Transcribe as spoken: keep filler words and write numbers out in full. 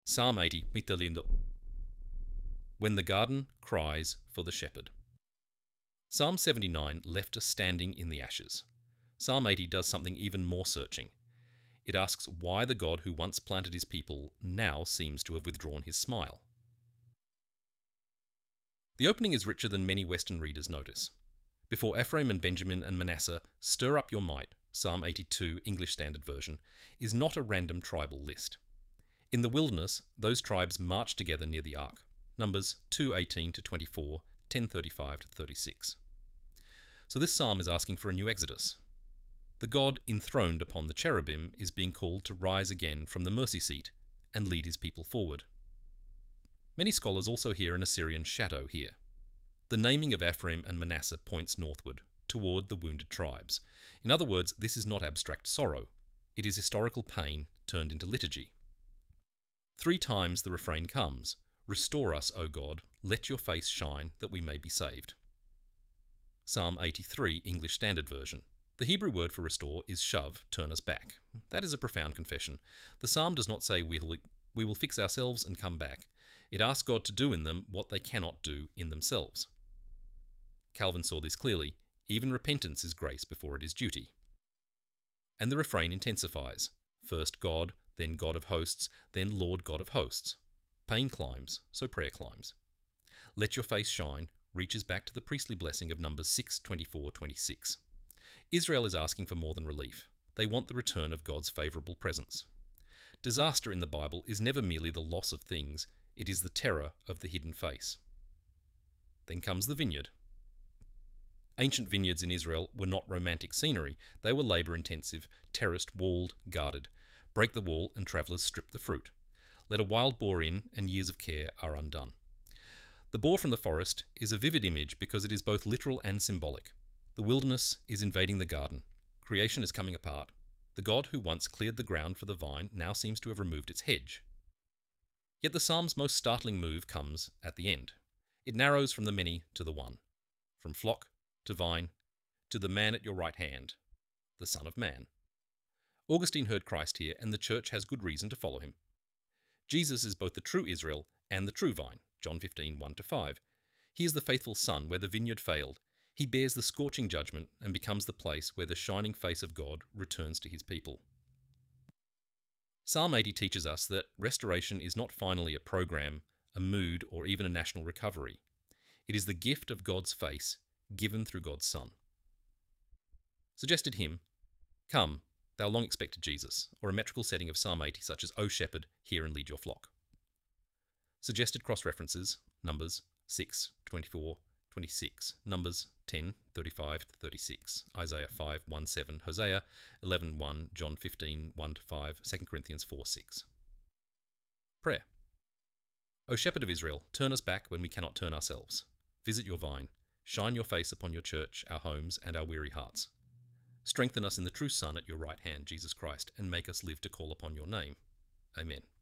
Psalm eighty, Mitterlindo. When the garden cries for the shepherd. Psalm seventy-nine left us standing in the ashes. Psalm eighty does something even more searching. It asks why the God who once planted his people now seems to have withdrawn his smile. The opening is richer than many Western readers notice. Before Ephraim and Benjamin and Manasseh, stir up your might, Psalm eighty-two, English Standard Version, is not a random tribal list. In the wilderness, those tribes marched together near the ark. Numbers two eighteen to twenty-four, ten thirty-five to thirty-six. So this psalm is asking for a new exodus. The God enthroned upon the cherubim is being called to rise again from the mercy seat and lead his people forward. Many scholars also hear an Assyrian shadow here. The naming of Ephraim and Manasseh points northward, toward the wounded tribes. In other words, this is not abstract sorrow. It is historical pain turned into liturgy. Three times the refrain comes, "Restore us, O God, let your face shine, that we may be saved." Psalm eighty-three, English Standard Version. The Hebrew word for restore is shav, turn us back. That is a profound confession. The psalm does not say we will, we will fix ourselves and come back. It asks God to do in them what they cannot do in themselves. Calvin saw this clearly. Even repentance is grace before it is duty. And the refrain intensifies. First God, then God of hosts, then Lord God of hosts. Pain climbs, so prayer climbs. Let your face shine reaches back to the priestly blessing of Numbers six, twenty-four, twenty-six. Israel is asking for more than relief. They want the return of God's favourable presence. Disaster in the Bible is never merely the loss of things, it is the terror of the hidden face. Then comes the vineyard. Ancient vineyards in Israel were not romantic scenery, they were labour-intensive, terraced, walled, guarded. Break the wall and travellers strip the fruit. Let a wild boar in and years of care are undone. The boar from the forest is a vivid image because it is both literal and symbolic. The wilderness is invading the garden. Creation is coming apart. The God who once cleared the ground for the vine now seems to have removed its hedge. Yet the psalm's most startling move comes at the end. It narrows from the many to the one, from flock to vine, to the man at your right hand, the Son of Man. Augustine heard Christ here, and the church has good reason to follow him. Jesus is both the true Israel and the true vine, John fifteen, one to five. He is the faithful son where the vineyard failed. He bears the scorching judgment and becomes the place where the shining face of God returns to his people. Psalm eighty teaches us that restoration is not finally a program, a mood, or even a national recovery. It is the gift of God's face, given through God's Son. Suggested hymn, Come, Thou long-expected Jesus, or a metrical setting of Psalm eighty such as O Shepherd, hear and lead your flock. Suggested cross-references, Numbers six, twenty-four, twenty-six, Numbers ten, thirty-five to thirty-six, Isaiah five, one, seven, Hosea eleven, one, John fifteen, one to five, Second Corinthians four, six. Prayer. O Shepherd of Israel, turn us back when we cannot turn ourselves. Visit your vine. Shine your face upon your church, our homes, and our weary hearts. Strengthen us in the true Son at your right hand, Jesus Christ, and make us live to call upon your name. Amen.